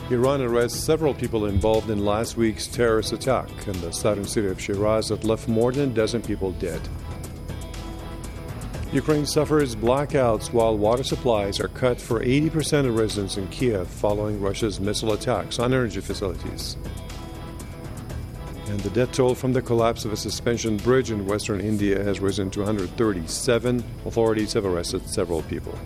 Iran arrests several people involved in last week's terrorist attack in the southern city of Shiraz that left more than a dozen people dead. Ukraine suffers blackouts while water supplies are cut for 80% of residents in Kiev following Russia's missile attacks on energy facilities. And the death toll from the collapse of a suspension bridge in western India has risen to 137. Authorities have arrested several people.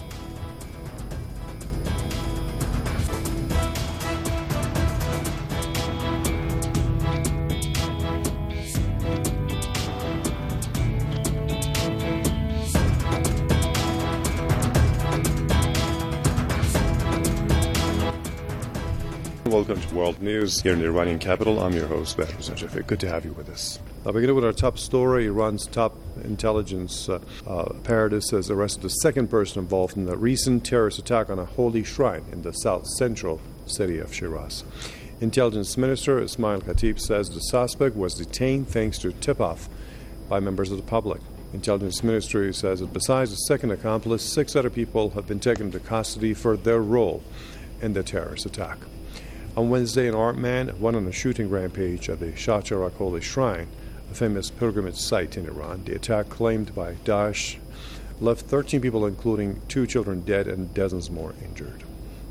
Welcome to World News here in the Iranian capital. I'm your host, Behrouz Najafi. Good to have you with us. I'll begin with our top story. Iran's top intelligence apparatus has arrested the second person involved in the recent terrorist attack on a holy shrine in the south-central city of Shiraz. Intelligence Minister Ismail Khatib says the suspect was detained thanks to tip-off by members of the public. Intelligence Ministry says that besides the second accomplice, 6 other people have been taken into custody for their role in the terrorist attack. On Wednesday, an armed man went on a shooting rampage at the Shah Cheragh Holy Shrine, a famous pilgrimage site in Iran. The attack, claimed by Daesh, left 13 people, including 2 children, dead and dozens more injured.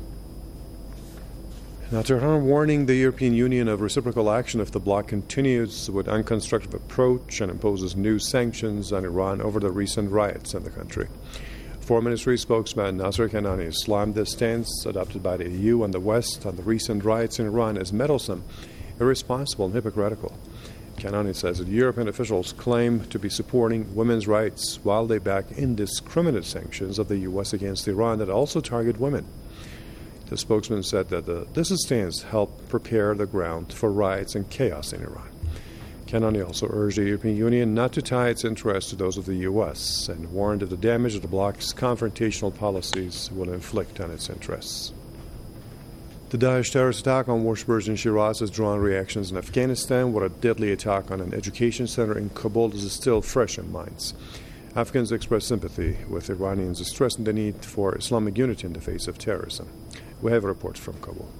Now, Tehran warning the European Union of reciprocal action if the bloc continues with unconstructive approach and imposes new sanctions on Iran over the recent riots in the country. Foreign Ministry spokesman Nasser Kanani slammed the stance adopted by the EU and the West on the recent riots in Iran as meddlesome, irresponsible, and hypocritical. Kanani says that European officials claim to be supporting women's rights while they back indiscriminate sanctions of the U.S. against Iran that also target women. The spokesman said that this stance helped prepare the ground for riots and chaos in Iran. Kanani also urged the European Union not to tie its interests to those of the U.S. and warned of the damage that the bloc's confrontational policies will inflict on its interests. The Daesh terrorist attack on worshippers in Shiraz has drawn reactions in Afghanistan, where a deadly attack on an education center in Kabul is still fresh in minds. Afghans express sympathy with Iranians, stressing the need for Islamic unity in the face of terrorism. We have a report from Kabul.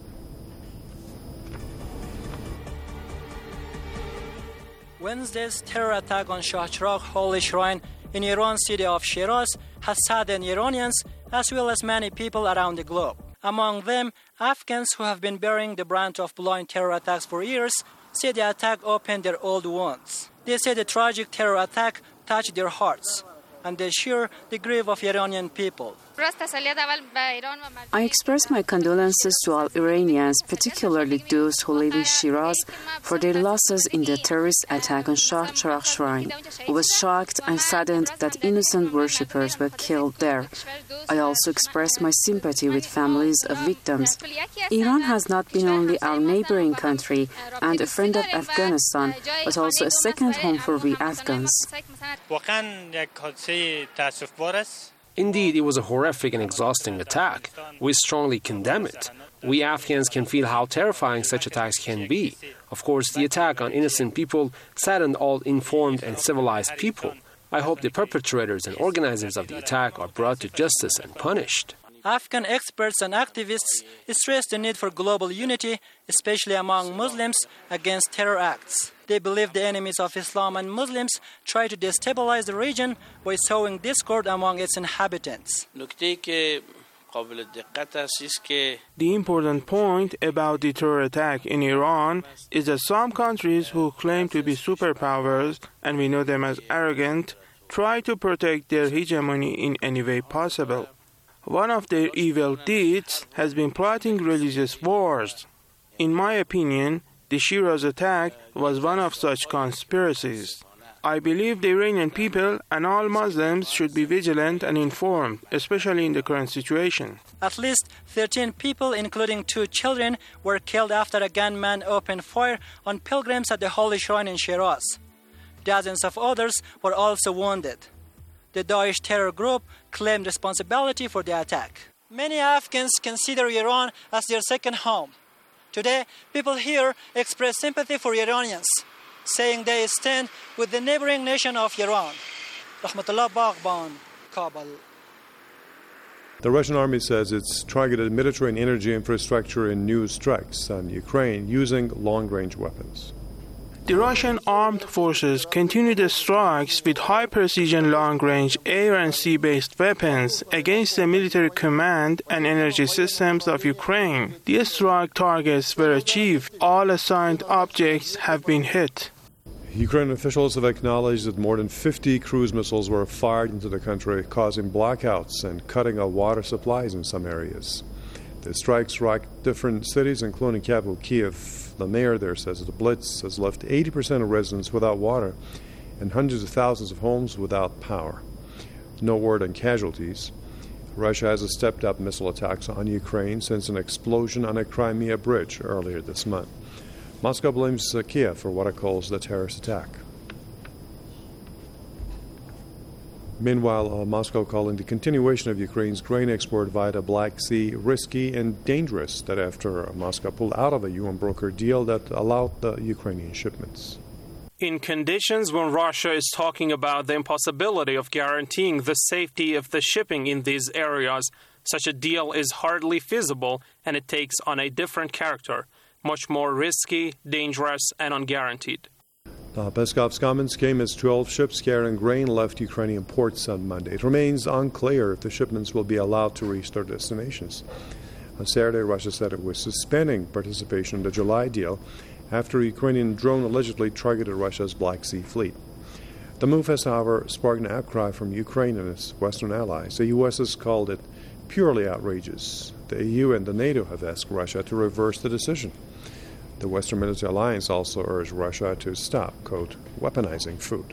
Wednesday's terror attack on Shah Cheragh Holy Shrine in Iran's city of Shiraz has saddened Iranians as well as many people around the globe. Among them, Afghans who have been bearing the brunt of blind terror attacks for years say the attack opened their old wounds. They say the tragic terror attack touched their hearts, and they share the grief of Iranian people. I express my condolences to all Iranians, particularly those who live in Shiraz, for their losses in the terrorist attack on Shah Cheragh Shrine. I was shocked and saddened that innocent worshippers were killed there. I also express my sympathy with families of victims. Iran has not been only our neighboring country and a friend of Afghanistan, but also a second home for we Afghans. Indeed, it was a horrific and exhausting attack. We strongly condemn it. We Afghans can feel how terrifying such attacks can be. Of course, the attack on innocent people saddened all informed and civilized people. I hope the perpetrators and organizers of the attack are brought to justice and punished. Afghan experts and activists stress the need for global unity, especially among Muslims, against terror acts. They believe the enemies of Islam and Muslims try to destabilize the region by sowing discord among its inhabitants. The important point about the terror attack in Iran is that some countries who claim to be superpowers, and we know them as arrogant, try to protect their hegemony in any way possible. One of their evil deeds has been plotting religious wars. In my opinion, the Shiraz attack was one of such conspiracies. I believe the Iranian people and all Muslims should be vigilant and informed, especially in the current situation. At least 13 people, including 2 children, were killed after a gunman opened fire on pilgrims at the Holy Shrine in Shiraz. Dozens of others were also wounded. The Daesh terror group claimed responsibility for the attack. Many Afghans consider Iran as their second home. Today, people here express sympathy for Iranians, saying they stand with the neighboring nation of Iran. Rahmatullah Baghban, Kabul. The Russian army says it's targeted military and energy infrastructure in new strikes on Ukraine using long-range weapons. The Russian armed forces continue the strikes with high-precision long-range air and sea-based weapons against the military command and energy systems of Ukraine. The strike targets were achieved. All assigned objects have been hit. Ukrainian officials have acknowledged that more than 50 cruise missiles were fired into the country, causing blackouts and cutting off water supplies in some areas. The strikes rocked different cities, including capital Kiev. The mayor there says the blitz has left 80% of residents without water and hundreds of thousands of homes without power. No word on casualties. Russia has stepped up missile attacks on Ukraine since an explosion on a Crimea bridge earlier this month. Moscow blames Kiev for what it calls the terrorist attack. Meanwhile, Moscow calling the continuation of Ukraine's grain export via the Black Sea risky and dangerous, that after Moscow pulled out of a UN brokered deal that allowed the Ukrainian shipments. In conditions when Russia is talking about the impossibility of guaranteeing the safety of the shipping in these areas, such a deal is hardly feasible and it takes on a different character, much more risky, dangerous, and unguaranteed. Peskov's comments came as 12 ships carrying grain left Ukrainian ports on Monday. It remains unclear if the shipments will be allowed to reach their destinations. On Saturday, Russia said it was suspending participation in the July deal after a Ukrainian drone allegedly targeted Russia's Black Sea fleet. The move has, however, sparked an outcry from Ukraine and its Western allies. The U.S. has called it purely outrageous. The EU and the NATO have asked Russia to reverse the decision. The Western Military Alliance also urged Russia to stop, quote, weaponizing food.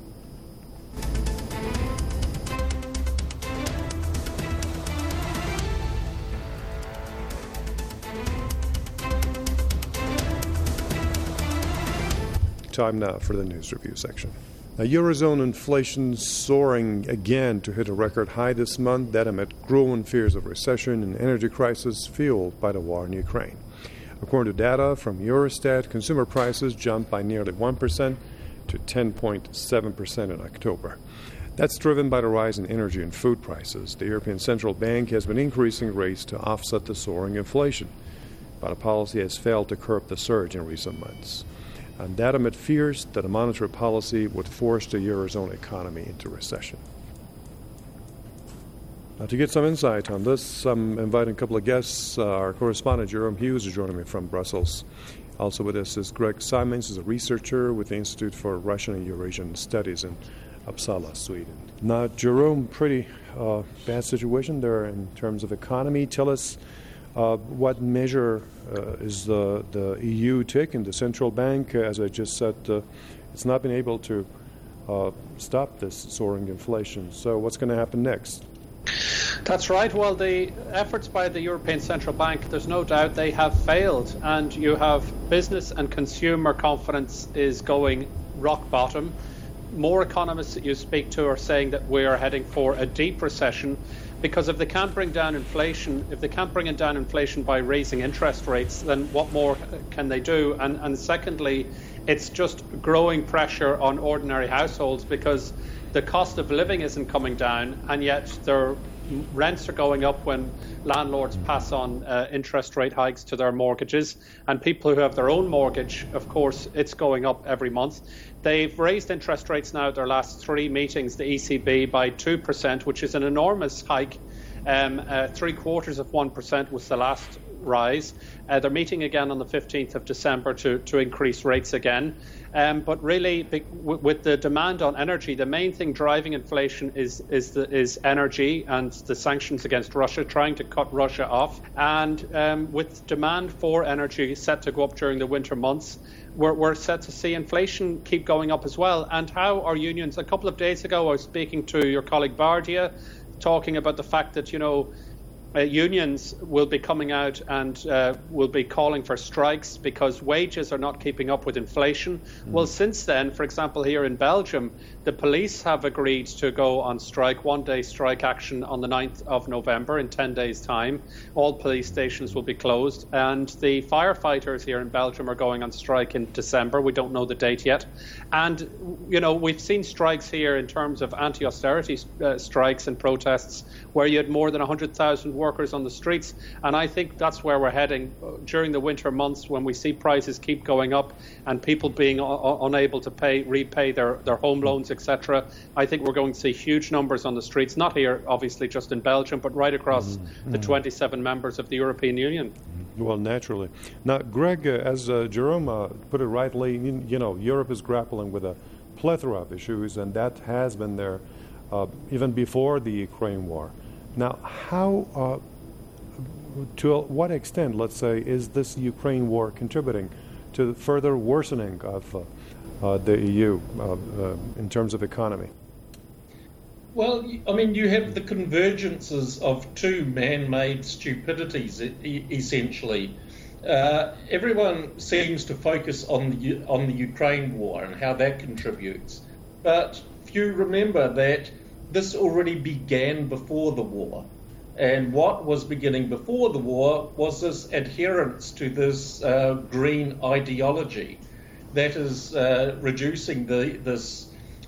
Time now for the news review section. Eurozone inflation soaring again to hit a record high this month, that amid growing fears of recession and energy crisis fueled by the war in Ukraine. According to data from Eurostat, consumer prices jumped by nearly 1% to 10.7% in October. That's driven by the rise in energy and food prices. The European Central Bank has been increasing rates to offset the soaring inflation, but the policy has failed to curb the surge in recent months. And that amid fears that a monetary policy would force the Eurozone economy into recession. To get some insight on this, I'm inviting a couple of guests. Our correspondent, Jerome Hughes, is joining me from Brussels. Also with us is Greg Simons, who's a researcher with the Institute for Russian and Eurasian Studies in Uppsala, Sweden. Now, Jerome, pretty bad situation there in terms of economy. Tell us what measure is the EU taking, the central bank? As I just said, it's not been able to stop this soaring inflation. So what's going to happen next? That's right. Well, the efforts by the European Central Bank, there's no doubt they have failed. And you have business and consumer confidence is going rock bottom. More economists that you speak to are saying that we are heading for a deep recession, because if they can't bring down inflation, by raising interest rates, then what more can they do? And secondly, it's just growing pressure on ordinary households because the cost of living isn't coming down, and yet their rents are going up when landlords pass on interest rate hikes to their mortgages. And people who have their own mortgage, of course, it's going up every month. They've raised interest rates now at their last three meetings, the ECB, by 2%, which is an enormous hike. 0.75% was the last rise. They're meeting again on the 15th of December to increase rates again. But really, with the demand on energy, the main thing driving inflation is energy and the sanctions against Russia, trying to cut Russia off. And with demand for energy set to go up during the winter months, we're set to see inflation keep going up as well. And how are unions? A couple of days ago, I was speaking to your colleague Bardia, talking about the fact that, unions will be coming out and will be calling for strikes because wages are not keeping up with inflation. Well, since then, for example, here in Belgium, The police have agreed to go on strike, one-day strike action on the 9th of November in 10 days' time. All police stations will be closed. And the firefighters here in Belgium are going on strike in December. We don't know the date yet. And, you know, we've seen strikes here in terms of anti-austerity strikes and protests where you had more than 100,000 workers on the streets. And I think that's where we're heading during the winter months when we see prices keep going up and people being unable to repay their home loans, etc. I think we're going to see huge numbers on the streets, not here, obviously, just in Belgium, but right across the 27 members of the European Union. Well, naturally. Now, Greg, as Jerome put it rightly, you know, Europe is grappling with a plethora of issues, and that has been there even before the Ukraine war. Now, how, to what extent, let's say, is this Ukraine war contributing to further worsening of the EU in terms of economy? Well, I mean, you have the convergences of two man-made stupidities, essentially. Everyone seems to focus on the Ukraine war and how that contributes, but few remember that this already began before the war. And what was beginning before the war was this adherence to this green ideology that is reducing this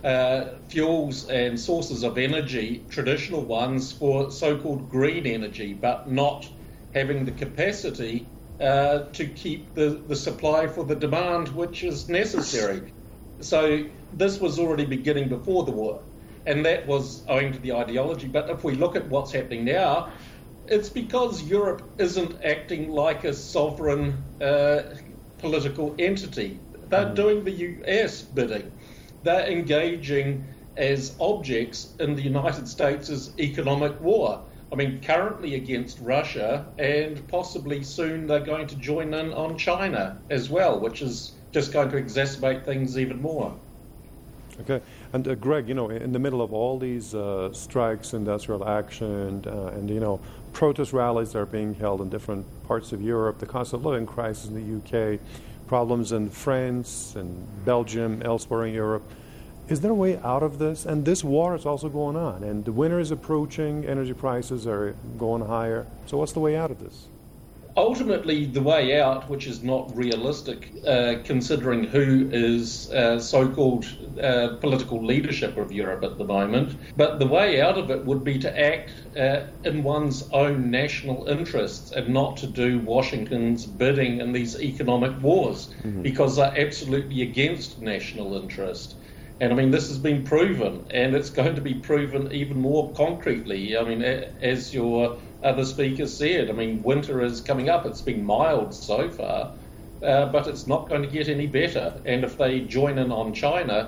fuels and sources of energy, traditional ones, for so-called green energy, but not having the capacity to keep the supply for the demand which is necessary. So this was already beginning before the war, and that was owing to the ideology. But if we look at what's happening now, it's because Europe isn't acting like a sovereign political entity. They're doing the US bidding. They're engaging as objects in the United States' economic war. I mean, currently against Russia, and possibly soon they're going to join in on China as well, which is just going to exacerbate things even more. Okay. And Greg, you know, in the middle of all these strikes, industrial action, and, you know, protest rallies that are being held in different parts of Europe, the cost of living crisis in the UK, problems in France and Belgium, elsewhere in Europe. Is there a way out of this? And this war is also going on, and the winter is approaching, energy prices are going higher. So what's the way out of this? Ultimately, the way out, which is not realistic, considering who is so-called political leadership of Europe at the moment, but the way out of it would be to act in one's own national interests and not to do Washington's bidding in these economic wars, because they're absolutely against national interest. And I mean, this has been proven, and it's going to be proven even more concretely. I mean, as your other speakers said, I mean, winter is coming up. It's been mild so far, but it's not going to get any better. And if they join in on China,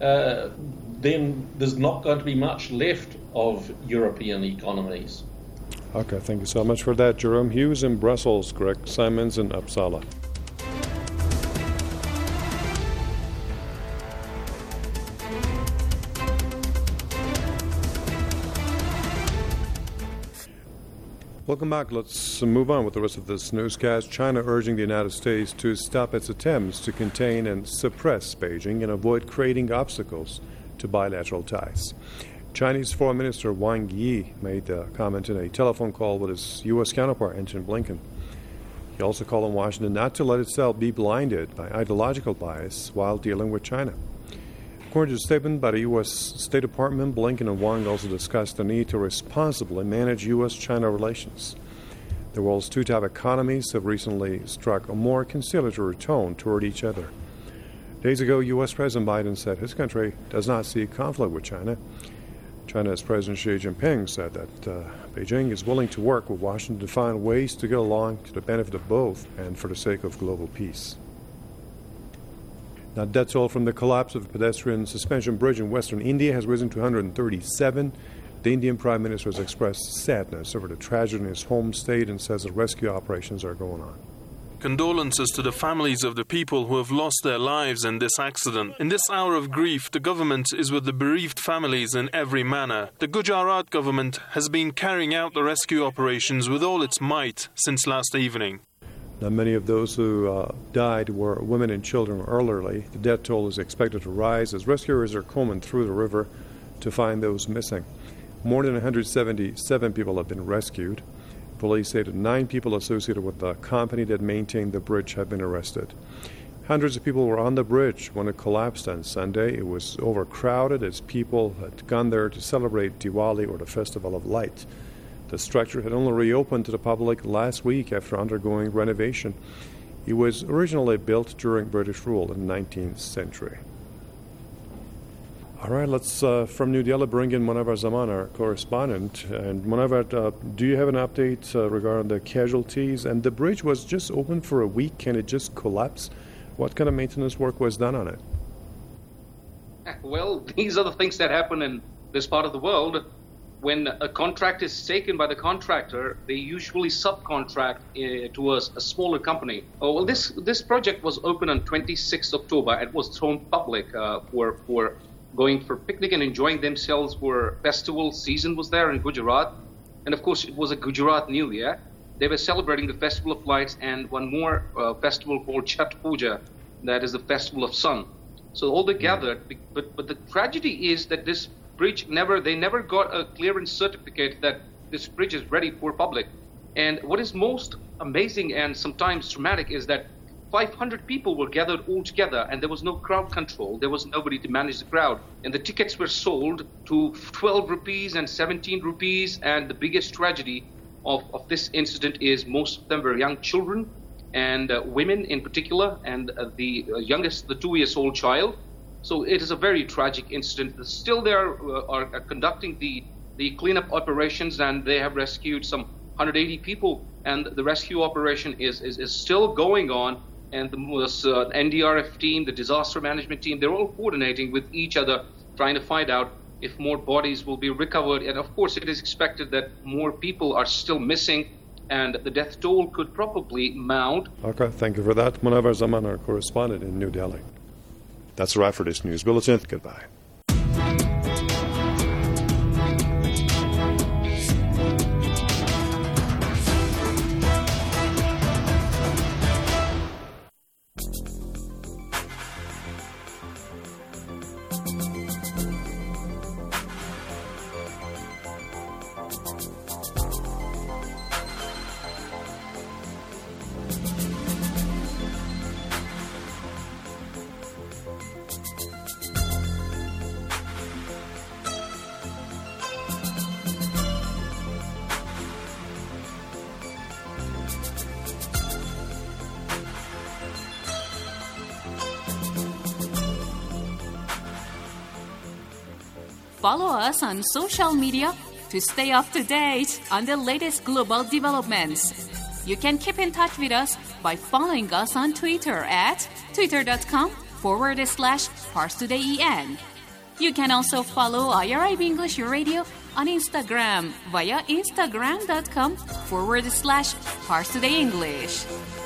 then there's not going to be much left of European economies. Okay, thank you so much for that. Jerome Hughes in Brussels, Greg Simons in Uppsala. Welcome back. Let's move on with the rest of this newscast. China urging the United States to stop its attempts to contain and suppress Beijing and avoid creating obstacles to bilateral ties. Chinese Foreign Minister Wang Yi made a comment in a telephone call with his U.S. counterpart, Antony Blinken. He also called on Washington not to let itself be blinded by ideological bias while dealing with China. According to a statement by the U.S. State Department, Blinken and Wang also discussed the need to responsibly manage U.S.-China relations. The world's two top economies have recently struck a more conciliatory tone toward each other. Days ago, U.S. President Biden said his country does not see conflict with China. China's President Xi Jinping said that Beijing is willing to work with Washington to find ways to get along to the benefit of both and for the sake of global peace. Now, death toll from the collapse of a pedestrian suspension bridge in western India has risen to 137. The Indian Prime Minister has expressed sadness over the tragedy in his home state and says that rescue operations are going on. Condolences to the families of the people who have lost their lives in this accident. In this hour of grief, the government is with the bereaved families in every manner. The Gujarat government has been carrying out the rescue operations with all its might since last evening. Now, many of those who died were women and children elderly. The death toll is expected to rise as rescuers are combing through the river to find those missing. More than 177 people have been rescued. Police say that 9 people associated with the company that maintained the bridge have been arrested. Hundreds of people were on the bridge when it collapsed on Sunday. It was overcrowded as people had gone there to celebrate Diwali, or the Festival of Light. The structure had only reopened to the public last week after undergoing renovation. It was originally built during British rule in the 19th century. All right, let's, from New Delhi, bring in Munawar Zaman, our correspondent. And Munawar, do you have an update regarding the casualties? And the bridge was just open for a week. Can it just collapse? What kind of maintenance work was done on it? Well, these are the things that happen in this part of the world. When a contract is taken by the contractor, they usually subcontract to a smaller company. Oh, well, this project was open on 26th October. It was thrown public for going for picnic and enjoying themselves. For festival season was there in Gujarat, and of course it was a Gujarat New Year. They were celebrating the Festival of Lights and one more festival called Chhath Puja, that is the Festival of Sun. So all they gathered, but the tragedy is that this bridge they never got a clearance certificate that this bridge is ready for public. And what is most amazing and sometimes traumatic is that 500 people were gathered all together, and there was no crowd control. There was nobody to manage the crowd. And the tickets were sold to 12 rupees and 17 rupees. And the biggest tragedy of this incident is most of them were young children and women in particular, and the youngest, the 2-year-old child. So it is a very tragic incident. Still, they are conducting the cleanup operations, and they have rescued some 180 people. And the rescue operation is still going on. And the NDRF team, the disaster management team, they're all coordinating with each other, trying to find out if more bodies will be recovered. And of course, it is expected that more people are still missing, and the death toll could probably mount. Okay, thank you for that. Munawar Zaman, our correspondent in New Delhi. That's a wrap for this news bulletin. Goodbye. Follow us on social media to stay up to date on the latest global developments. You can keep in touch with us by following us on Twitter at twitter.com/ParsTodayEN. You can also follow IRIB English Radio on Instagram via instagram.com/ParsTodayEnglish.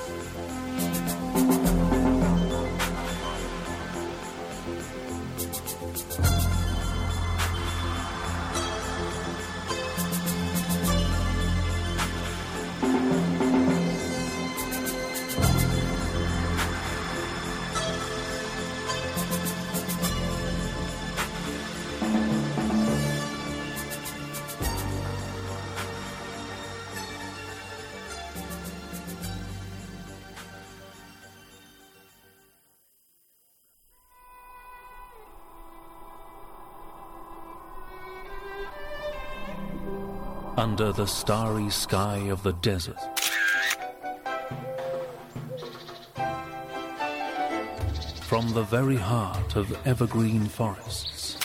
Under the starry sky of the desert, from the very heart of evergreen forests,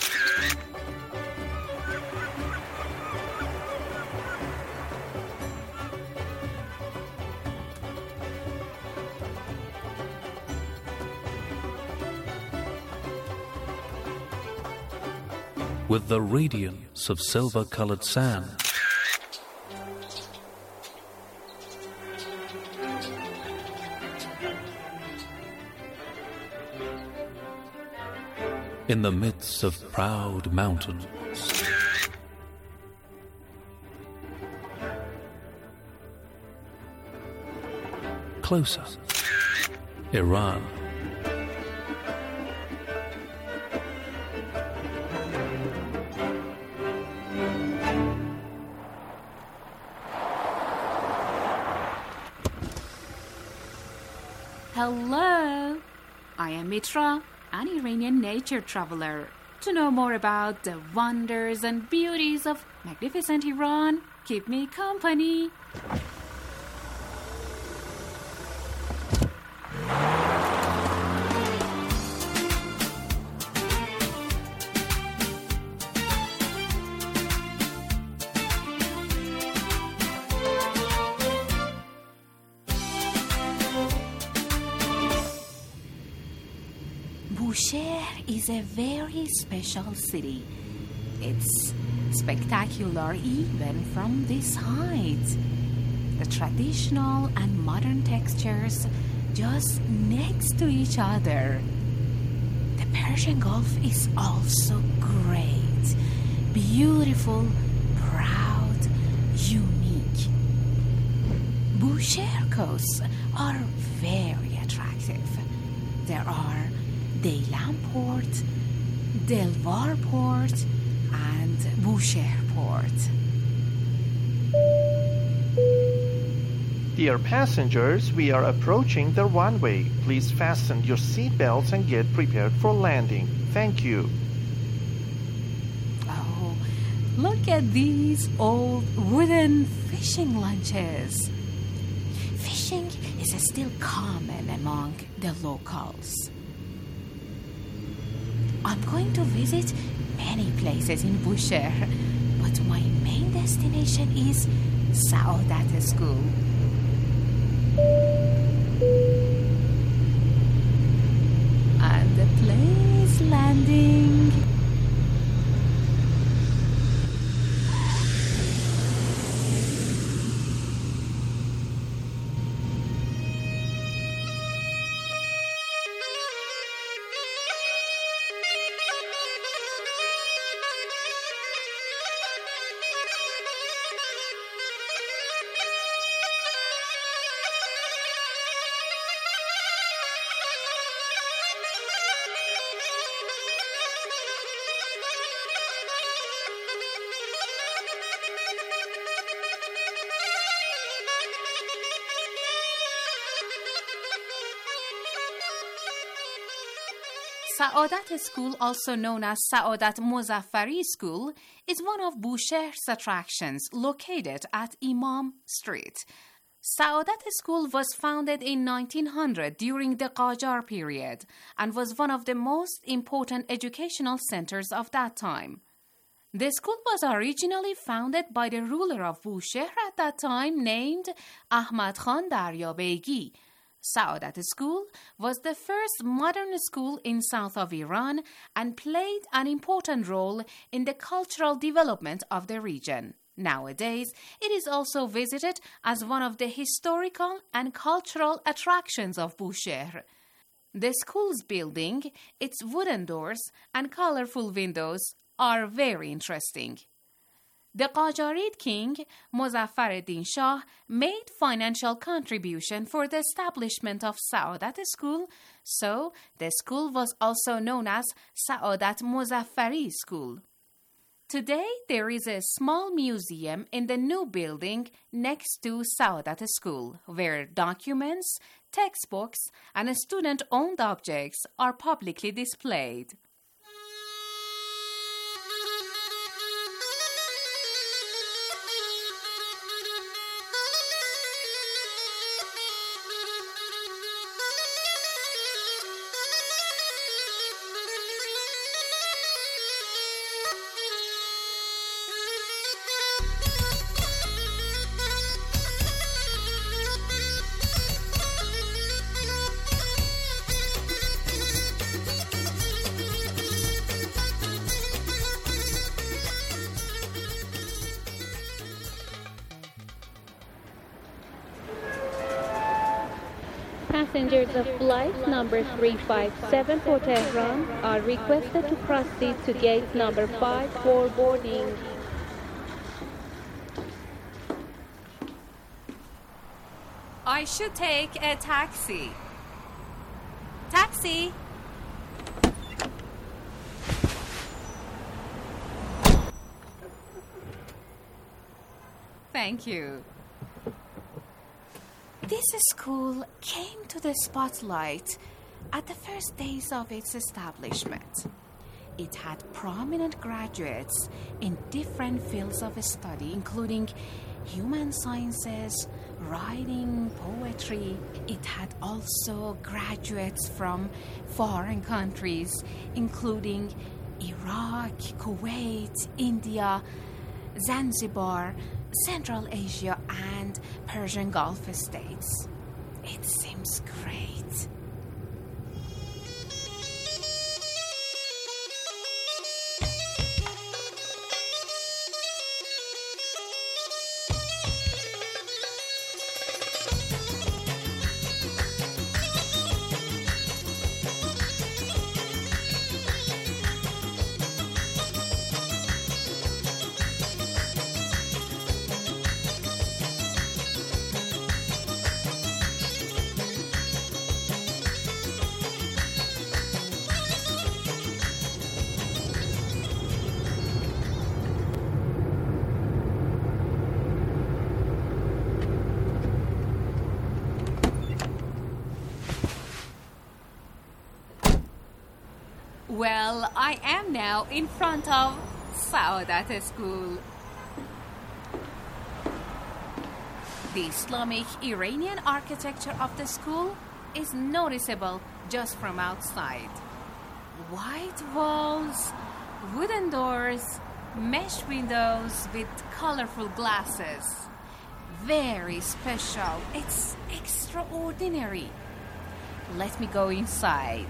with the radiance of silver-colored sand, in the midst of proud mountains, closer. Iran. Hello, I am Mitra, an Iranian nature traveler. To know more about the wonders and beauties of magnificent Iran, keep me company. Bushehr is a very special city. It's spectacular even from this height. The traditional and modern textures just next to each other. The Persian Gulf is also great, beautiful, proud, unique. Bushehr coasts are very attractive. There are Deilam Port, Delvar Port, and Bushehr Port. Dear passengers, we are approaching the runway. Please fasten your seatbelts and get prepared for landing. Thank you. Oh, look at these old wooden fishing launches. Fishing is still common among the locals. I'm going to visit many places in Bushehr, but my main destination is Saadat School. And the plane is landing. Saadat School, also known as Saadat Mozaffari School, is one of Bushehr's attractions located at Imam Street. Saadat School was founded in 1900 during the Qajar period and was one of the most important educational centers of that time. The school was originally founded by the ruler of Bushehr at that time named Ahmad Khan Daryabegi. Saadat School was the first modern school in south of Iran and played an important role in the cultural development of the region. Nowadays, it is also visited as one of the historical and cultural attractions of Bushehr. The school's building, its wooden doors, and colorful windows are very interesting. The Qajarid king, Muzaffar ad-Din Shah, made financial contribution for the establishment of Saadat School, so the school was also known as Saadat Mozaffari School. Today, there is a small museum in the new building next to Saadat School, where documents, textbooks, and student-owned objects are publicly displayed. Passengers of flight number 357 for Tehran are requested to proceed to gate number 5 for boarding. I should take a taxi. Taxi! Thank you. This school came to the spotlight at the first days of its establishment. It had prominent graduates in different fields of study, including human sciences, writing, poetry. It had also graduates from foreign countries, including Iraq, Kuwait, India, Zanzibar, Central Asia, and Persian Gulf states. It seems great. Well, I am now in front of Saodat School. The Islamic Iranian architecture of the school is noticeable just from outside. White walls, wooden doors, mesh windows with colorful glasses. Very special. It's extraordinary. Let me go inside.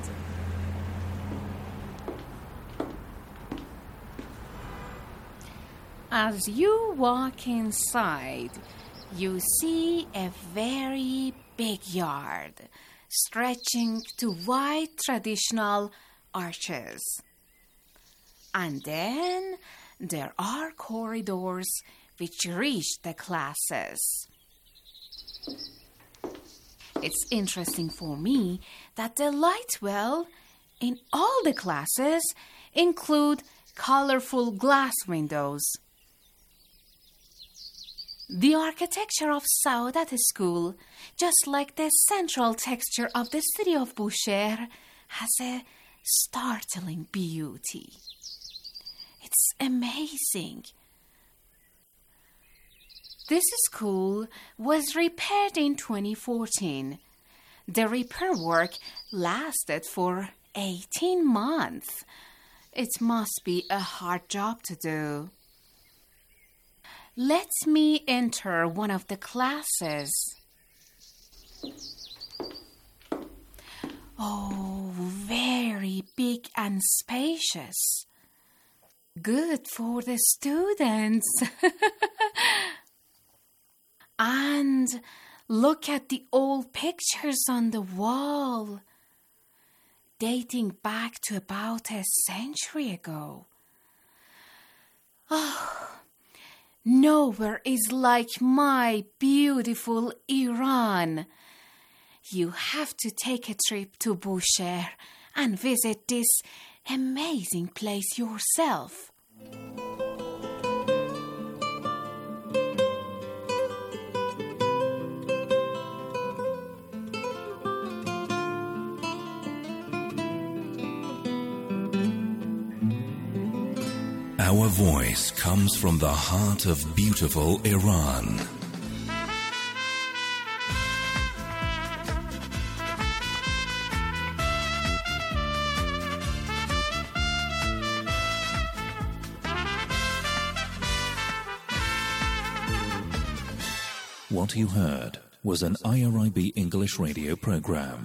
As you walk inside, you see a very big yard stretching to wide traditional arches. And then there are corridors which reach the classes. It's interesting for me that the light well in all the classes include colorful glass windows. The architecture of Saodat School, just like the central texture of the city of Bushehr, has a startling beauty. It's amazing. This school was repaired in 2014. The repair work lasted for 18 months. It must be a hard job to do. Let me enter one of the classes. Oh, very big and spacious. Good for the students. And look at the old pictures on the wall, dating back to about a century ago. Oh, nowhere is like my beautiful Iran. You have to take a trip to Bushehr and visit this amazing place yourself. Our voice comes from the heart of beautiful Iran. What you heard was an IRIB English radio program.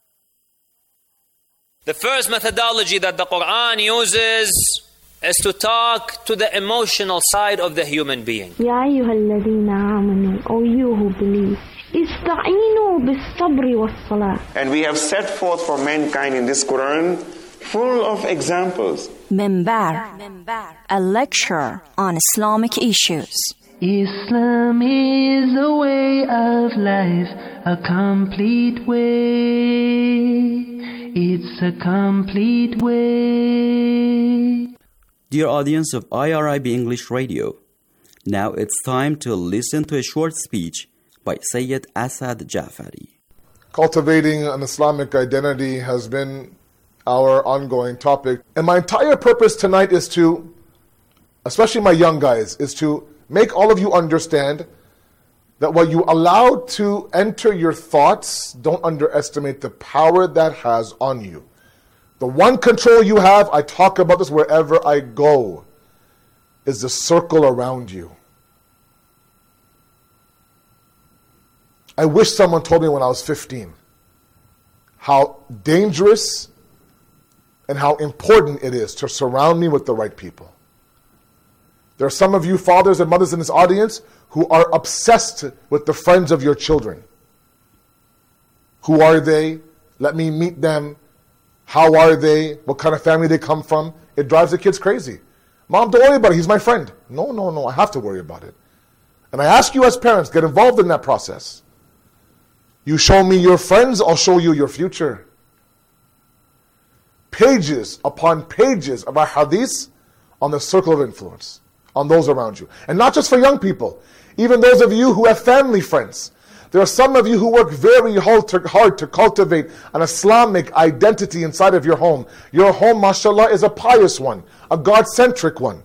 The first methodology that the Quran uses is to talk to the emotional side of the human being. يا أيها الذين آمنوا, O you who believe, استعينوا بالصبر والصلاة. And we have set forth for mankind in this Quran full of examples. Minbar, a lecture on Islamic issues. Islam is a way of life a complete way. It's a complete way. Dear audience of IRIB English Radio, now it's time to listen to a short speech by Sayyid Asad Jafari. Cultivating an Islamic identity has been our ongoing topic. And my entire purpose tonight is to, especially my young guys, is to make all of you understand that what you allow to enter your thoughts, don't underestimate the power that has on you. The one control you have, I talk about this wherever I go, is the circle around you. I wish someone told me when I was 15 how dangerous and how important it is to surround me with the right people. There are some of you fathers and mothers in this audience who are obsessed with the friends of your children. Who are they? Let me meet them. How are they? What kind of family they come from? It drives the kids crazy. Mom, don't worry about it. He's my friend. No. I have to worry about it. And I ask you as parents, get involved in that process. You show me your friends, I'll show you your future. Pages upon pages of our hadiths on the circle of influence, on those around you. And not just for young people, even those of you who have family friends. There are some of you who work very hard to cultivate an Islamic identity inside of your home. Your home, mashallah, is a pious one, a God-centric one.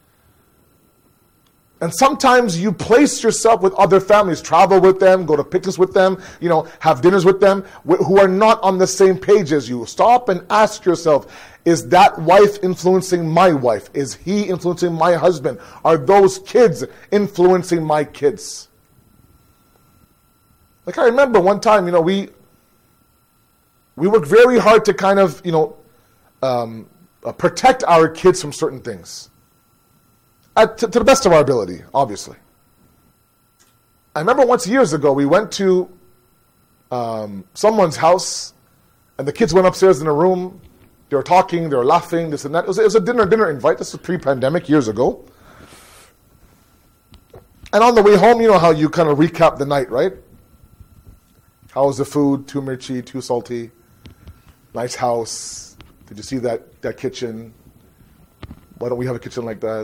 And sometimes you place yourself with other families, travel with them, go to picnics with them, have dinners with them, who are not on the same page as you. Stop and ask yourself, is that wife influencing my wife? Is he influencing my husband? Are those kids influencing my kids? Like I remember one time, we worked very hard to kind of, protect our kids from certain things. To the best of our ability, obviously. I remember once years ago, we went to someone's house, and the kids went upstairs in a room. They were talking, they were laughing, this and that. It was a dinner invite. This was pre-pandemic, years ago. And on the way home, you know how you kind of recap the night, right? How was the food? Too mirchi, too salty? Nice house. Did you see that kitchen? Why don't we have a kitchen like that?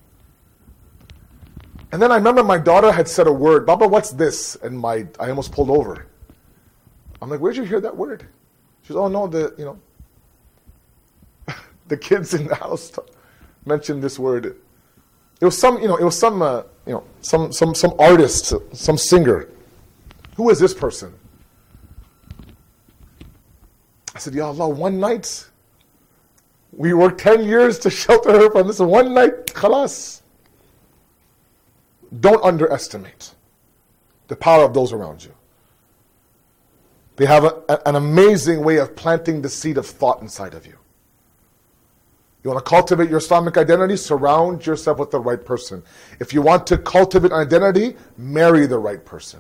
And then I remember my daughter had said a word, Baba, what's this? And I almost pulled over. I'm like, where'd you hear that word? She says, oh no, the kids in the house mentioned this word. It was some artist, some singer. Who is this person? I said, Ya Allah, one night. We worked 10 years to shelter her from this one night. Khalas. Don't underestimate the power of those around you. They have an amazing way of planting the seed of thought inside of you. You want to cultivate your Islamic identity? Surround yourself with the right person. If you want to cultivate an identity, marry the right person.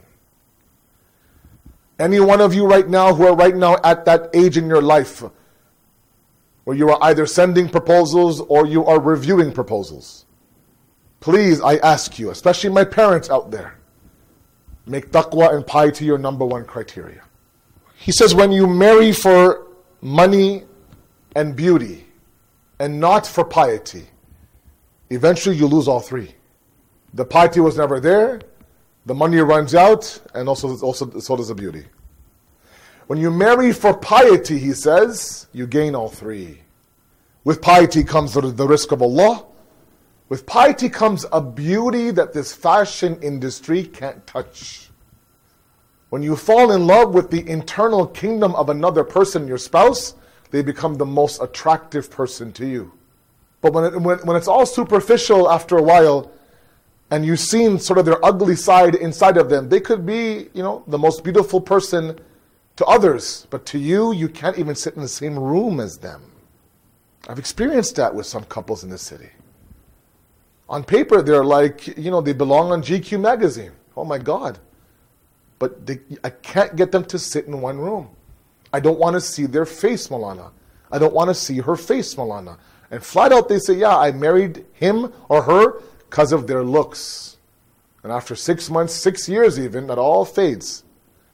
Any one of you right now who are right now at that age in your life where you are either sending proposals or you are reviewing proposals, please, I ask you, especially my parents out there, make taqwa and piety your number one criteria. He says when you marry for money and beauty and not for piety, eventually you lose all three. The piety was never there, the money runs out, and also so does the beauty. When you marry for piety, he says, you gain all three. With piety comes the risk of Allah. With piety comes a beauty that this fashion industry can't touch. When you fall in love with the internal kingdom of another person, your spouse, they become the most attractive person to you. But when it's all superficial after a while, and you've seen sort of their ugly side inside of them, they could be, the most beautiful person to others, but to you, you can't even sit in the same room as them. I've experienced that with some couples in this city. On paper, they're like, they belong on GQ magazine. Oh my God. But I can't get them to sit in one room. I don't want to see their face, Malana. I don't want to see her face, Malana. And flat out they say, yeah, I married him or her because of their looks. And after 6 months, 6 years even, that all fades.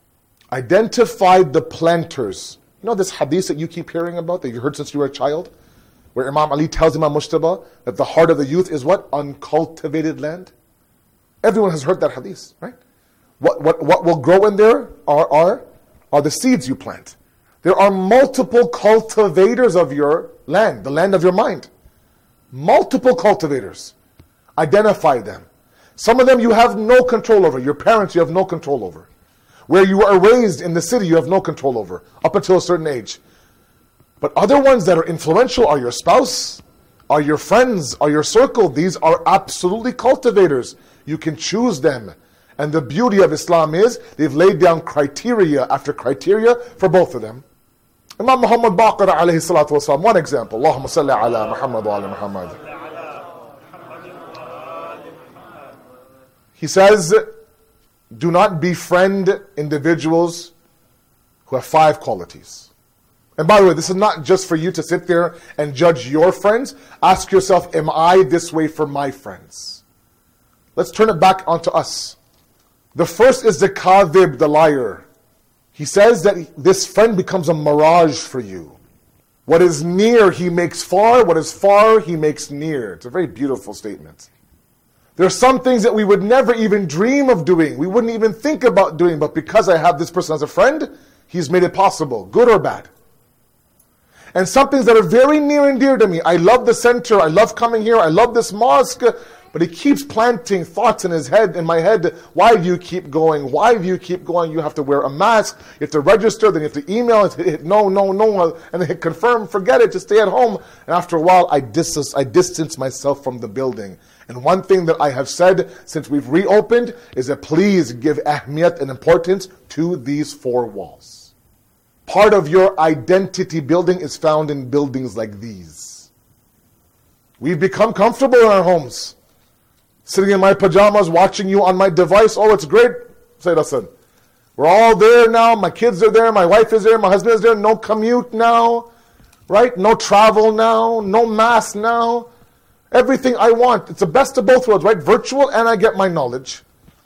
identified the planters. You know this hadith that you keep hearing about, that you heard since you were a child? Where Imam Ali tells Imam Mujtaba that the heart of the youth is what? Uncultivated land. Everyone has heard that hadith, right? What will grow in there are the seeds you plant. There are multiple cultivators of your land, the land of your mind. Multiple cultivators. Identify them. Some of them you have no control over. Your parents you have no control over. Where you are raised in the city you have no control over, up until a certain age. But other ones that are influential are your spouse, are your friends, are your circle. These are absolutely cultivators. You can choose them. And the beauty of Islam is they've laid down criteria after criteria for both of them. Imam Muhammad Baqir alayhi salatu wasalam, one example. Allahumma salli ala Muhammad wa ala Muhammad. He says, do not befriend individuals who have 5 qualities. And by the way, this is not just for you to sit there and judge your friends. Ask yourself, am I this way for my friends? Let's turn it back onto us. The first is the kadhib, the liar. He says that this friend becomes a mirage for you. What is near, he makes far. What is far, he makes near. It's a very beautiful statement. There are some things that we would never even dream of doing. We wouldn't even think about doing. But because I have this person as a friend, he's made it possible, good or bad. And some things that are very near and dear to me. I love the center. I love coming here. I love this mosque. But he keeps planting thoughts in his head, in my head. Why do you keep going? Why do you keep going? You have to wear a mask. You have to register. Then you have to email. Hit no, and then hit confirm. Forget it. Just stay at home. And after a while, I distance myself from the building. And one thing that I have said since we've reopened is that please give ahmiyat and importance to these 4 walls. Part of your identity building is found in buildings like these. We've become comfortable in our homes. Sitting in my pajamas, watching you on my device. Oh, it's great, Sayyid Hassan. We're all there now. My kids are there. My wife is there. My husband is there. No commute now. Right? No travel now. No mass now. Everything I want. It's the best of both worlds, right? Virtual and I get my knowledge.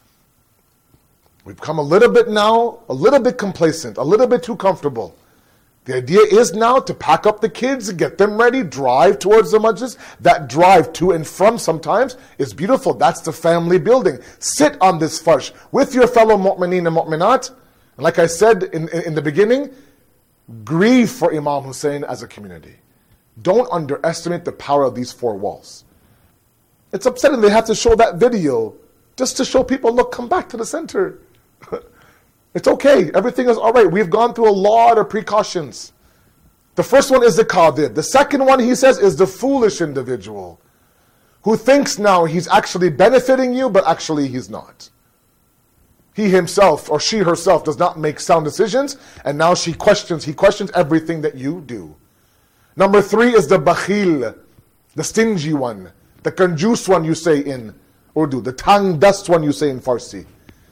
We've become a little bit complacent, a little bit too comfortable. The idea is now to pack up the kids, get them ready, drive towards the majlis. That drive to and from sometimes is beautiful. That's the family building. Sit on this farsh with your fellow mu'mineen and mu'minat. And like I said in the beginning, grieve for Imam Hussein as a community. Don't underestimate the power of these 4 walls. It's upsetting they have to show that video just to show people, look, come back to the center. It's okay. Everything is all right. We've gone through a lot of precautions. The first one is the kadhib. The second one, he says, is the foolish individual who thinks now he's actually benefiting you, but actually he's not. He himself or she herself does not make sound decisions, and now he questions everything that you do. Number 3 is the bakhil, the stingy one, the kanjus one you say in Urdu, the tang dust one you say in Farsi,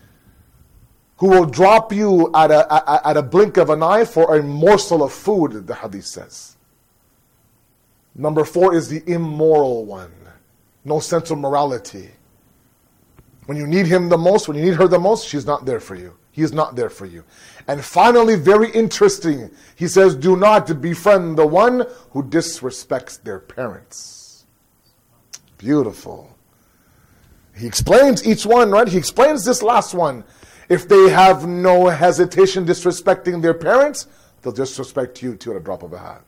who will drop you at a blink of an eye for a morsel of food, the hadith says. Number 4 is the immoral one, no sense of morality. When you need him the most, when you need her the most, she's not there for you. He is not there for you. And finally, very interesting, he says, do not befriend the one who disrespects their parents. Beautiful. He explains each one, right? He explains this last one. If they have no hesitation disrespecting their parents, they'll disrespect you too at a drop of a hat.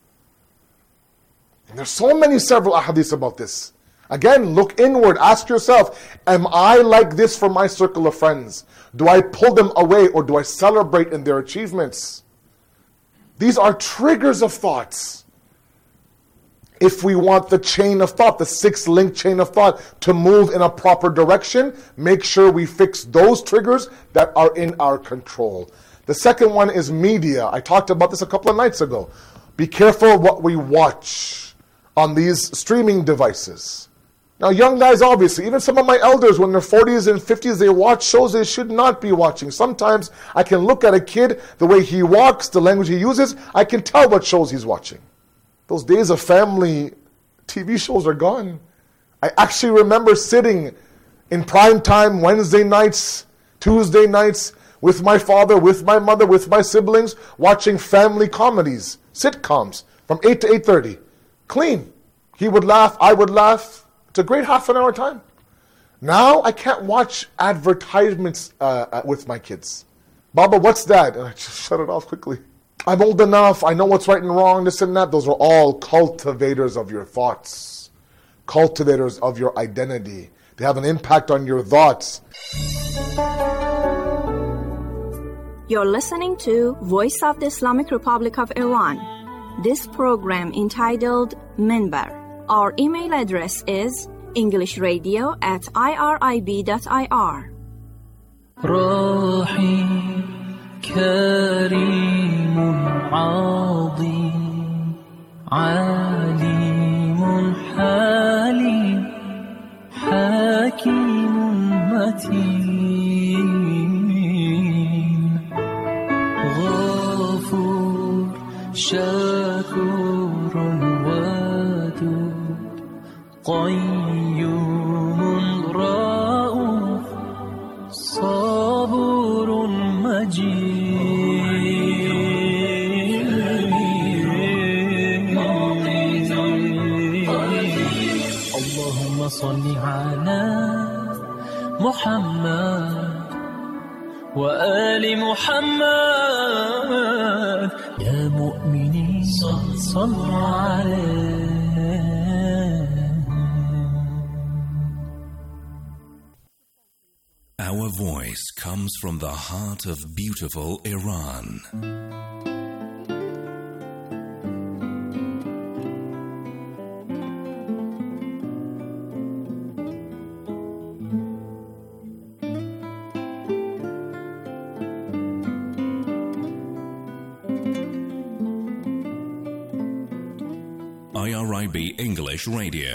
And there's several ahadiths about this. Again, look inward. Ask yourself, am I like this for my circle of friends? Do I pull them away or do I celebrate in their achievements? These are triggers of thoughts. If we want the chain of thought, the 6-link chain of thought to move in a proper direction, make sure we fix those triggers that are in our control. The second one is media. I talked about this a couple of nights ago. Be careful what we watch on these streaming devices. Now, young guys, obviously, even some of my elders, when they're 40s and 50s, they watch shows they should not be watching. Sometimes I can look at a kid, the way he walks, the language he uses, I can tell what shows he's watching. Those days of family TV shows are gone. I actually remember sitting in prime time Wednesday nights, Tuesday nights, with my father, with my mother, with my siblings, watching family comedies, sitcoms, from 8 to 8:30. Clean. He would laugh, I would laugh. It's a great half an hour time. Now I can't watch advertisements with my kids. Baba, what's that? And I just shut it off quickly. I'm old enough, I know what's right and wrong, this and that. Those are all cultivators of your thoughts. Cultivators of your identity. They have an impact on your thoughts. You're listening to Voice of the Islamic Republic of Iran. This program entitled Minbar. Our email address is englishradio@irib.ir. رحيم كريم عظيم عليم حليم حكيم متين غفور شكور ودود قيوم رؤوف صبور مجيد اللهم صل على محمد وآل محمد يا مؤمنين صلوا عليه. Our voice comes from the heart of beautiful Iran. IRIB English Radio.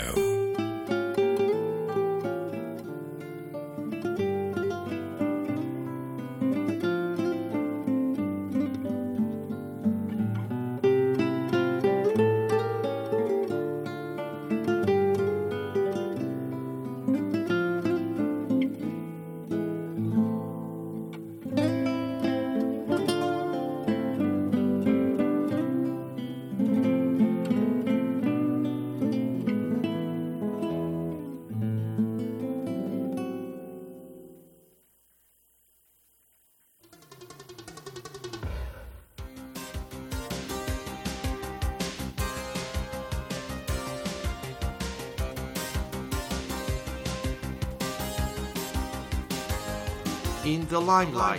In the limelight.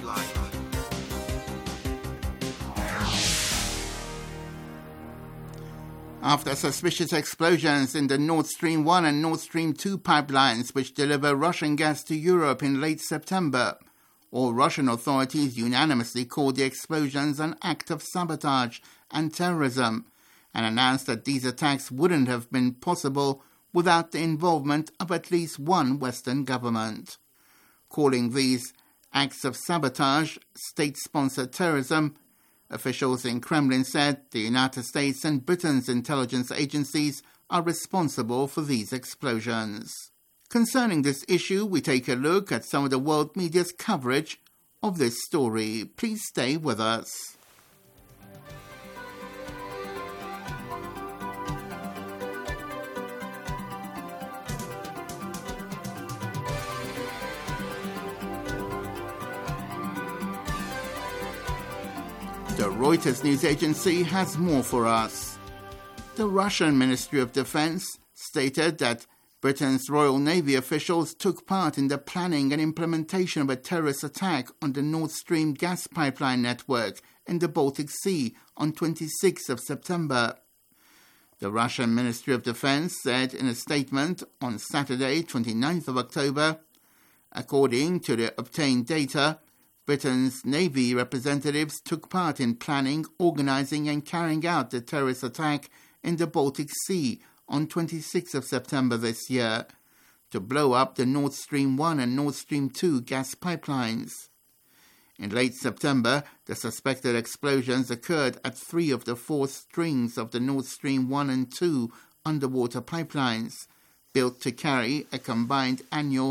After suspicious explosions in the Nord Stream 1 and Nord Stream 2 pipelines which deliver Russian gas to Europe in late September, all Russian authorities unanimously called the explosions an act of sabotage and terrorism and announced that these attacks wouldn't have been possible without the involvement of at least one Western government. Calling these acts of sabotage state-sponsored terrorism, officials in Kremlin said the United States and Britain's intelligence agencies are responsible for these explosions. Concerning this issue, we take a look at some of the world media's coverage of this story. Please stay with us. The Reuters news agency has more for us. The Russian Ministry of Defense stated that Britain's Royal Navy officials took part in the planning and implementation of a terrorist attack on the Nord Stream gas pipeline network in the Baltic Sea on 26th of September. The Russian Ministry of Defense said in a statement on Saturday, 29th of October, according to the obtained data, Britain's Navy representatives took part in planning, organizing and carrying out the terrorist attack in the Baltic Sea on 26th of September this year to blow up the Nord Stream 1 and Nord Stream 2 gas pipelines. In late September, the suspected explosions occurred at 3 of the 4 strings of the Nord Stream 1 and 2 underwater pipelines, built to carry a combined annual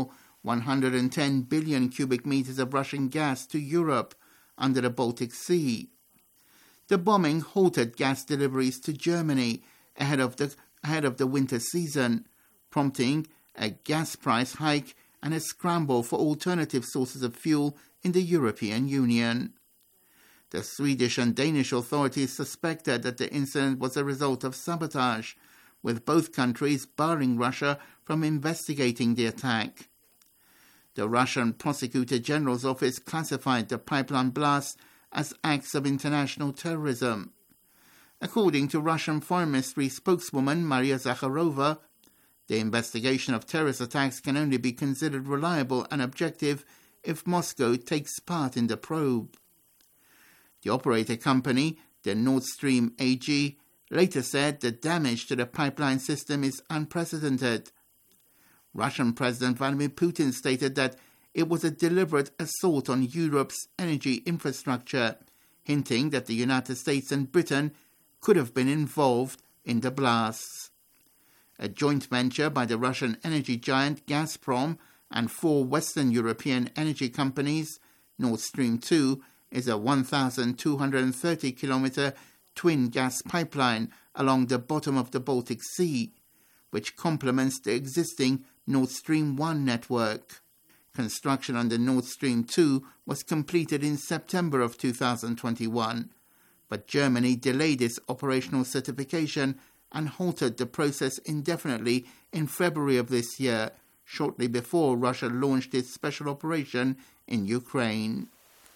110 billion cubic meters of Russian gas to Europe under the Baltic Sea. The bombing halted gas deliveries to Germany ahead of the winter season, prompting a gas price hike and a scramble for alternative sources of fuel in the European Union. The Swedish and Danish authorities suspected that the incident was a result of sabotage, with both countries barring Russia from investigating the attack. The Russian Prosecutor General's office classified the pipeline blast as acts of international terrorism. According to Russian Foreign Ministry spokeswoman Maria Zakharova, the investigation of terrorist attacks can only be considered reliable and objective if Moscow takes part in the probe. The operator company, the Nord Stream AG, later said the damage to the pipeline system is unprecedented. Russian President Vladimir Putin stated that it was a deliberate assault on Europe's energy infrastructure, hinting that the United States and Britain could have been involved in the blasts. A joint venture by the Russian energy giant Gazprom and 4 Western European energy companies, Nord Stream 2 is a 1,230-kilometer twin gas pipeline along the bottom of the Baltic Sea, which complements the existing Nord Stream 1 network. Construction on the Nord Stream 2 was completed in September of 2021, but Germany delayed its operational certification and halted the process indefinitely in February of this year, shortly before Russia launched its special operation in Ukraine.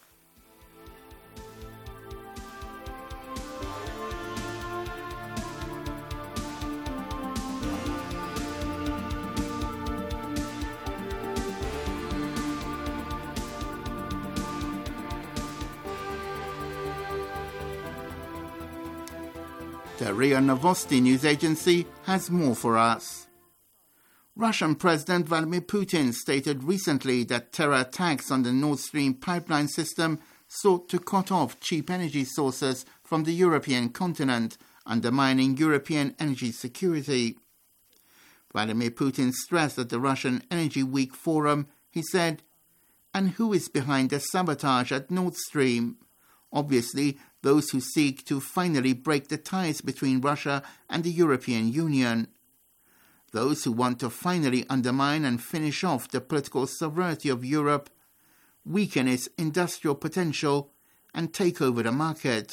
The RIA Novosti news agency has more for us. Russian President Vladimir Putin stated recently that terror attacks on the Nord Stream pipeline system sought to cut off cheap energy sources from the European continent, undermining European energy security. Vladimir Putin stressed at the Russian Energy Week forum, he said, "And who is behind the sabotage at Nord Stream? Obviously, those who seek to finally break the ties between Russia and the European Union. Those who want to finally undermine and finish off the political sovereignty of Europe, weaken its industrial potential, and take over the market."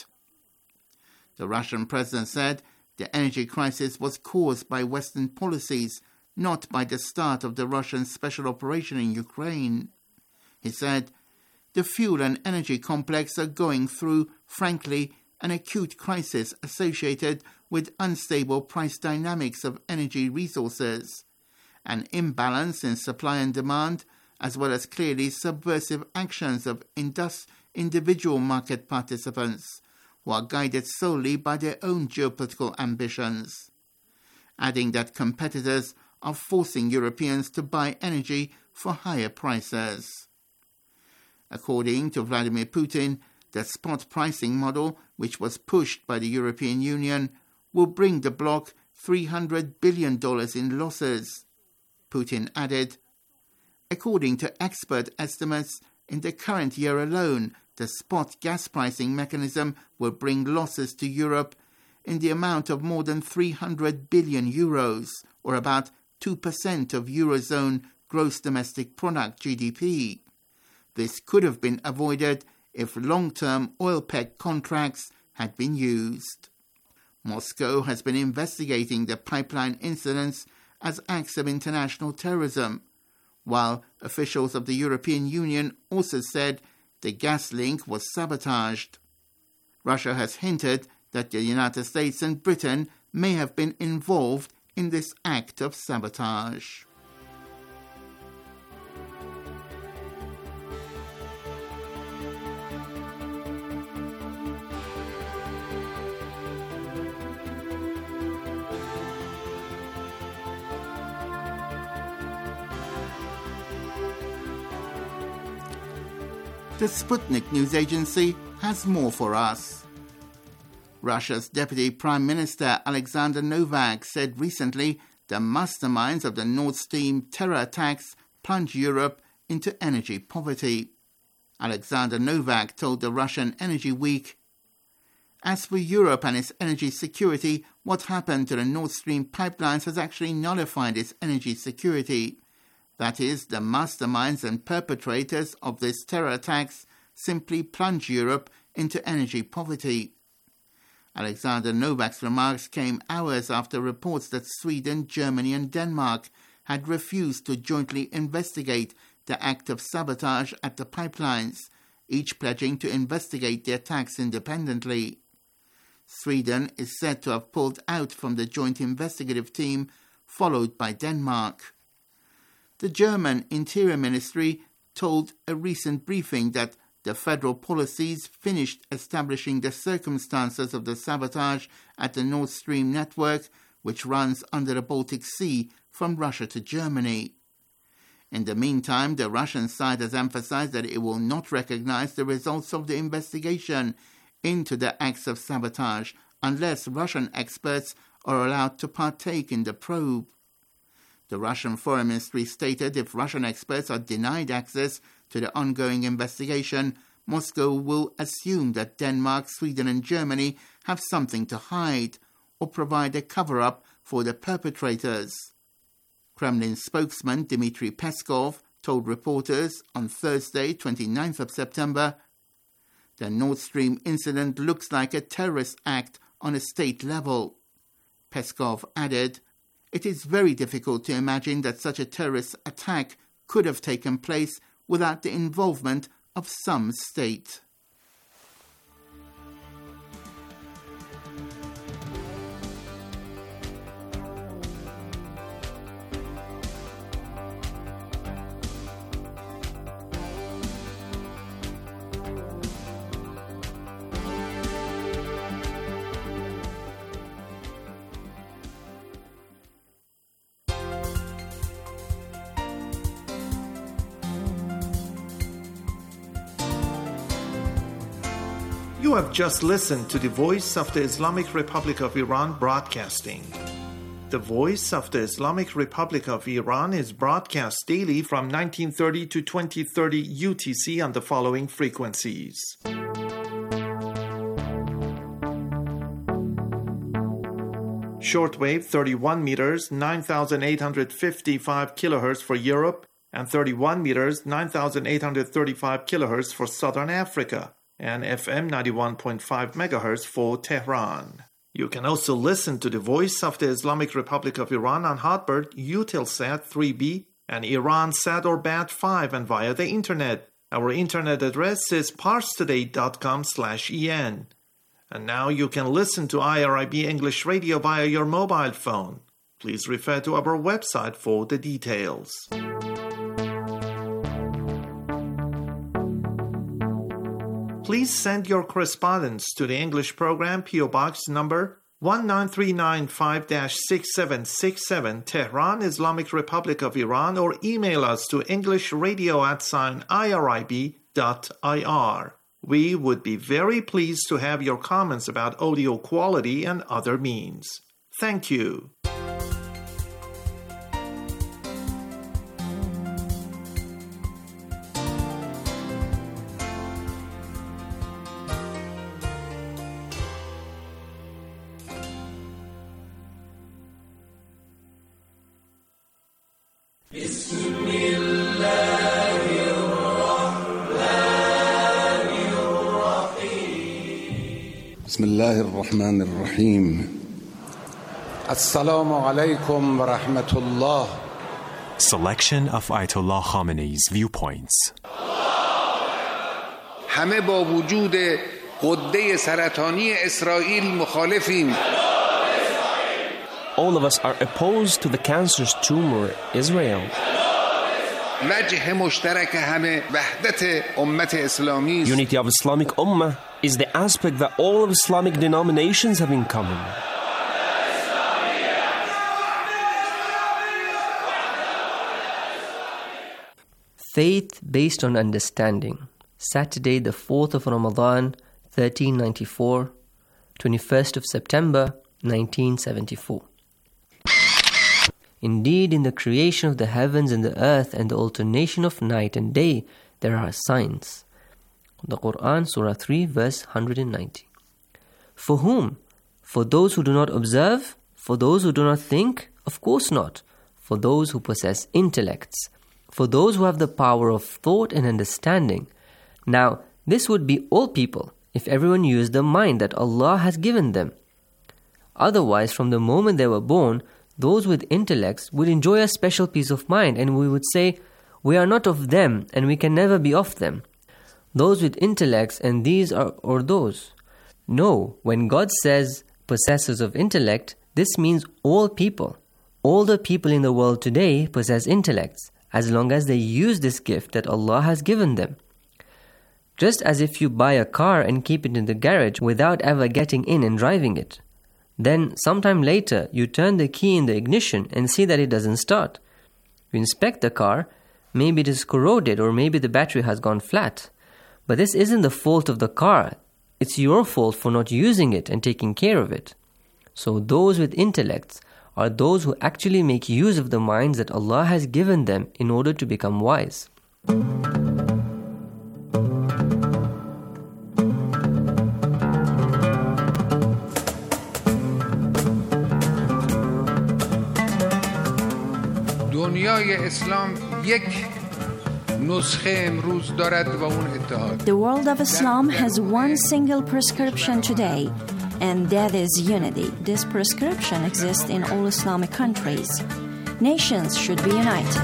The Russian president said the energy crisis was caused by Western policies, not by the start of the Russian special operation in Ukraine. He said, "The fuel and energy complex are going through, frankly, an acute crisis associated with unstable price dynamics of energy resources, an imbalance in supply and demand, as well as clearly subversive actions of individual market participants who are guided solely by their own geopolitical ambitions," adding that competitors are forcing Europeans to buy energy for higher prices. According to Vladimir Putin, the spot pricing model, which was pushed by the European Union, will bring the bloc $300 billion in losses. Putin added, "According to expert estimates, in the current year alone, the spot gas pricing mechanism will bring losses to Europe in the amount of more than 300 billion euros, or about 2% of Eurozone gross domestic product GDP. This could have been avoided if long-term oil-peg contracts had been used." Moscow has been investigating the pipeline incidents as acts of international terrorism, while officials of the European Union also said the gas link was sabotaged. Russia has hinted that the United States and Britain may have been involved in this act of sabotage. The Sputnik news agency has more for us. Russia's Deputy Prime Minister Alexander Novak said recently the masterminds of the Nord Stream terror attacks plunge Europe into energy poverty. Alexander Novak told the Russian Energy Week, "As for Europe and its energy security, what happened to the Nord Stream pipelines has actually nullified its energy security. That is, the masterminds and perpetrators of these terror attacks simply plunge Europe into energy poverty." Alexander Novak's remarks came hours after reports that Sweden, Germany and Denmark had refused to jointly investigate the act of sabotage at the pipelines, each pledging to investigate the attacks independently. Sweden is said to have pulled out from the joint investigative team, followed by Denmark. The German Interior Ministry told a recent briefing that the federal policies finished establishing the circumstances of the sabotage at the Nord Stream network, which runs under the Baltic Sea from Russia to Germany. In the meantime, the Russian side has emphasized that it will not recognize the results of the investigation into the acts of sabotage unless Russian experts are allowed to partake in the probe. The Russian Foreign Ministry stated if Russian experts are denied access to the ongoing investigation, Moscow will assume that Denmark, Sweden and Germany have something to hide or provide a cover-up for the perpetrators. Kremlin spokesman Dmitry Peskov told reporters on Thursday, 29th of September, "The Nord Stream incident looks like a terrorist act on a state level." Peskov added, "It is very difficult to imagine that such a terrorist attack could have taken place without the involvement of some state." You have just listened to the Voice of the Islamic Republic of Iran broadcasting. The Voice of the Islamic Republic of Iran is broadcast daily from 1930 to 2030 UTC on the following frequencies. Shortwave 31 meters, 9,855 kilohertz for Europe, and 31 meters, 9,835 kilohertz for Southern Africa, and FM 91.5 megahertz for Tehran. You can also listen to the Voice of the Islamic Republic of Iran on Hotbird, Eutelsat 3B, and Iransat or Bat5 and via the internet. Our internet address is parstoday.com/en. And now you can listen to IRIB English Radio via your mobile phone. Please refer to our website for the details. Please send your correspondence to the English program PO Box number 19395-6767 Tehran, Islamic Republic of Iran, or email us to englishradio@irib.ir. We would be very pleased to have your comments about audio quality and other means. Thank you. بسم الله الرحمن الرحيم السلام عليكم ورحمة الله. Selection of Ayatollah Khamenei's viewpoints. همه با وجود غده سرطانی اسرائیل مخالفیم. All of us are opposed to the cancerous tumor Israel. وجه مشترک همه وحدت امت اسلامی. Unity of Islamic Ummah is the aspect that all of Islamic denominations have in common. Faith based on understanding. Saturday, the 4th of Ramadan, 1394, 21st of September, 1974. Indeed, in the creation of the heavens and the earth and the alternation of night and day, there are signs. The Quran, Surah 3, verse 190. For whom? For those who do not observe? For those who do not think? Of course not. For those who possess intellects. For those who have the power of thought and understanding. Now, this would be all people, if everyone used the mind that Allah has given them. Otherwise, from the moment they were born, those with intellects would enjoy a special peace of mind, and we would say, we are not of them, and we can never be of them. Those with intellects, and these are or those. No, when God says possessors of intellect, this means all people. All the people in the world today possess intellects, as long as they use this gift that Allah has given them. Just as if you buy a car and keep it in the garage without ever getting in and driving it. Then, sometime later, you turn the key in the ignition and see that it doesn't start. You inspect the car, maybe it is corroded or maybe the battery has gone flat. But this isn't the fault of the car. It's your fault for not using it and taking care of it. So those with intellects are those who actually make use of the minds that Allah has given them in order to become wise. دنیای اسلام یک نسخه امروز دارد و اون اتحاد. The world of Islam has one single prescription today, and that is unity. This prescription exists in all Islamic countries. Nations should be united.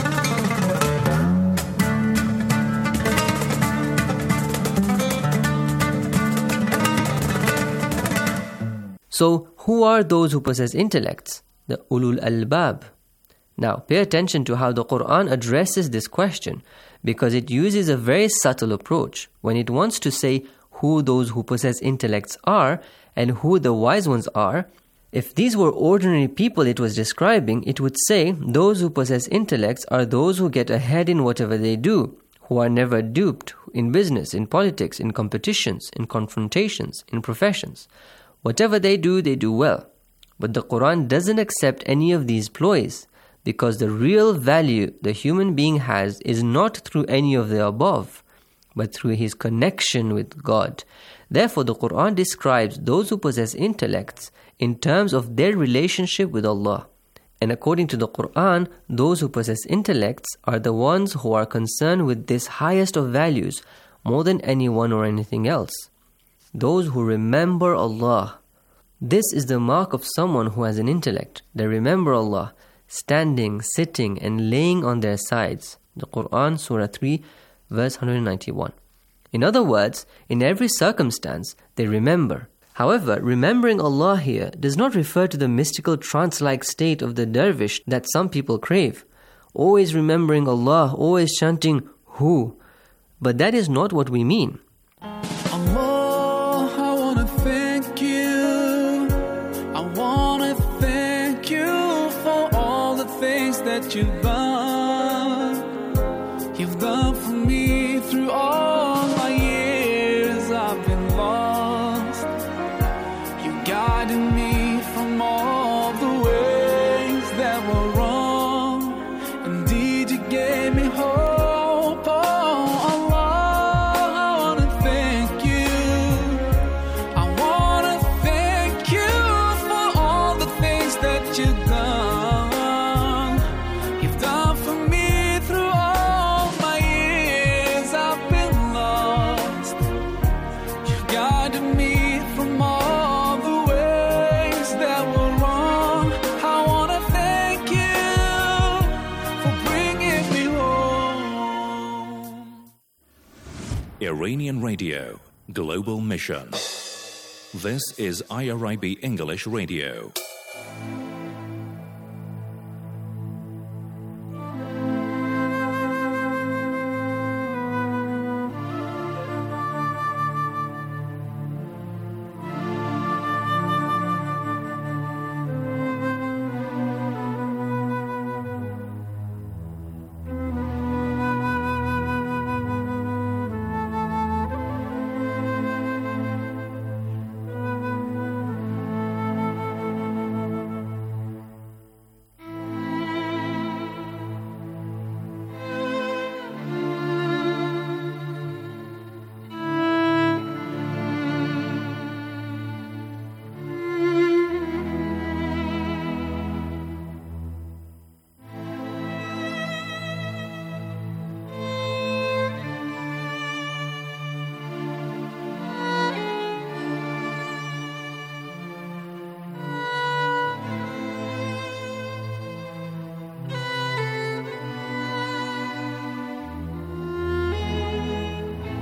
So, who are those who possess intellects? The ulul albab. Now, pay attention to how the Quran addresses this question, because it uses a very subtle approach when it wants to say who those who possess intellects are and who the wise ones are. If these were ordinary people it was describing, it would say those who possess intellects are those who get ahead in whatever they do, who are never duped in business, in politics, in competitions, in confrontations, in professions. Whatever they do well. But the Quran doesn't accept any of these ploys, because the real value the human being has is not through any of the above, but through his connection with God. Therefore, the Quran describes those who possess intellects in terms of their relationship with Allah. And according to the Quran, those who possess intellects are the ones who are concerned with this highest of values more than anyone or anything else. Those who remember Allah. This is the mark of someone who has an intellect. They remember Allah, standing, sitting, and laying on their sides. The Quran, Surah 3, verse 191. In other words, in every circumstance, they remember. However, remembering Allah here does not refer to the mystical trance-like state of the dervish that some people crave. Always remembering Allah, always chanting, Hu. But that is not what we mean. Allah, I want to thank you. I want to thank you for all the things that you've done. You've done for me through all my years I've been lost. You guided me from all the ways that were wrong. Indeed, you gave me hope. Oh, Allah, I want to thank you. I want to thank you for all the things that you've done. You've done for me through all my years I've been lost. You've guided me from all the ways that were wrong. I want to thank you for bringing me home. Iranian Radio, Global Mission. This is IRIB English Radio.